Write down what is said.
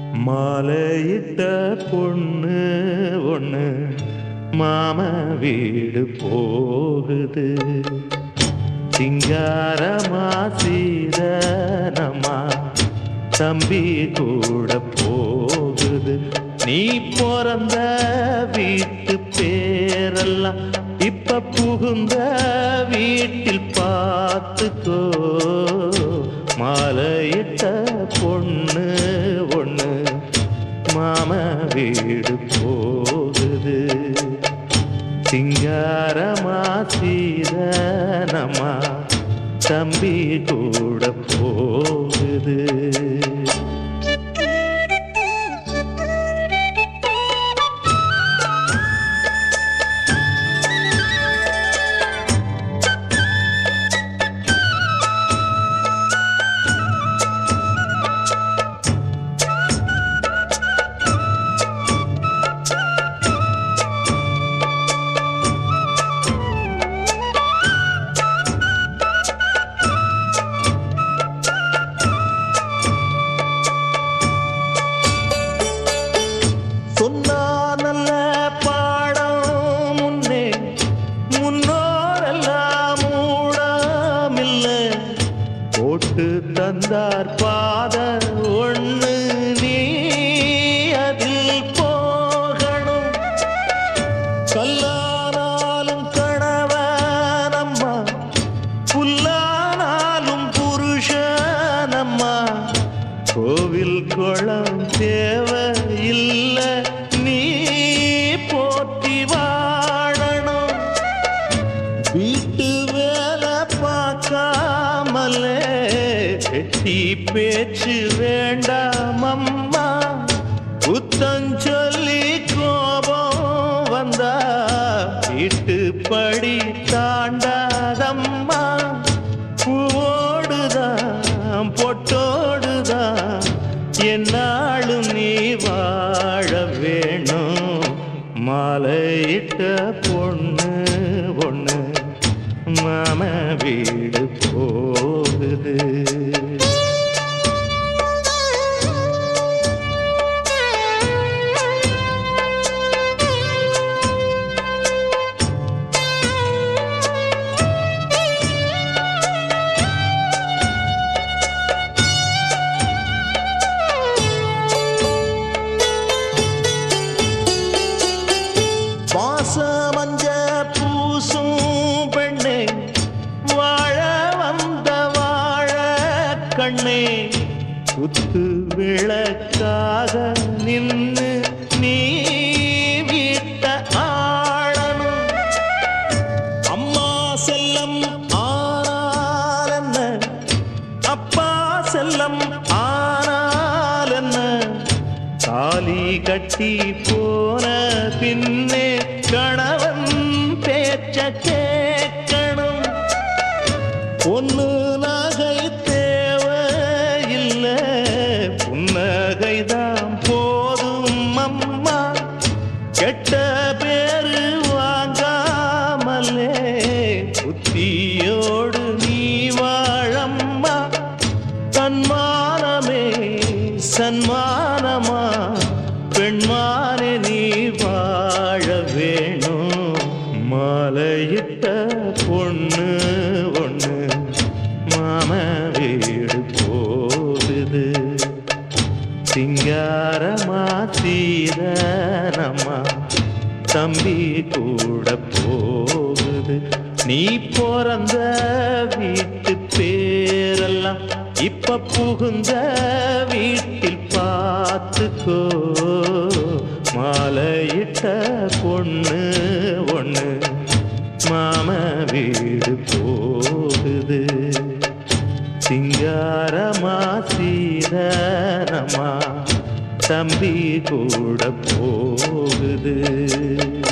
மாலையிட்ட பொண்ணு ஒண்ணு மாம வீடு போகுது. சிங்காரமா சீதனமா தம்பி கூட போகுது. நீ பிறந்த வீட்டு பேரெல்லாம் இப்ப புகுந்த வீட்டில் பார்த்துக்கோ. மாலையிட்ட பொண்ணு ஒண்ணு மாம வீடு போகுது. சிங்காரமா சீதனமா தம்பி கூட போகுது. தந்தார் பாத ஒண்ணு நீ அதில் போகணும். கல்லானாலும் கணவனம்மா புல்லானாலும் புருஷனம்மா. கோவில் குளம் தேவையில்லை நீ போற்றி வாழணும். வீட்டு வேலை பார்க்காமலே வெட்டி பேச்சு வேண்டாம் அம்மா. புத்தஞ்சொல்லி கோபம் வந்தா வீட்டு படி தாண்டாதம்மா. பூவோடுதான் பொட்டோடுதான் என்னாலும் நீ வாழ வேணும். மாலையிட்ட பொண்ணு ஒண்ணு மாம வீடு போகுது. மஞ்ச பூசும் பெண்ணே வாழ வந்த வாழ கண்ணே. குத்து விளக்காக நின்று நீ வீட்ட ஆளணும். அம்மா செல்லம் ஆனால் என்ன அப்பா செல்லம் ஆனால் என்ன. தாலி கட்டி போன பின்னே கணவன் பேச்ச கேட்கணும். பொண்ணு நகை தேவையில்லை புன்னகைதான் போதும் அம்மா. கெட்ட பேரு வாங்காமலே புத்தியோடு நீ வாழம்மா. தன்மானமே சன்மானமா பெண்மானே நீ வாழ வேணும். மாலையிட்ட பொண்ணு ஒண்ணு மாம வீடு போகுது. சிங்காரமா சீதனமா தம்பி கூட போகுது. நீ பிறந்த வீட்டு பேரெல்லாம் இப்ப புகுந்த வீட்டில் பார்த்துக்கோ. மாலையிட்ட பொண்ணு ஒண்ணு மாம வீடு போகுது. சிங்காரமா சீதனமா தம்பி கூட போகுது.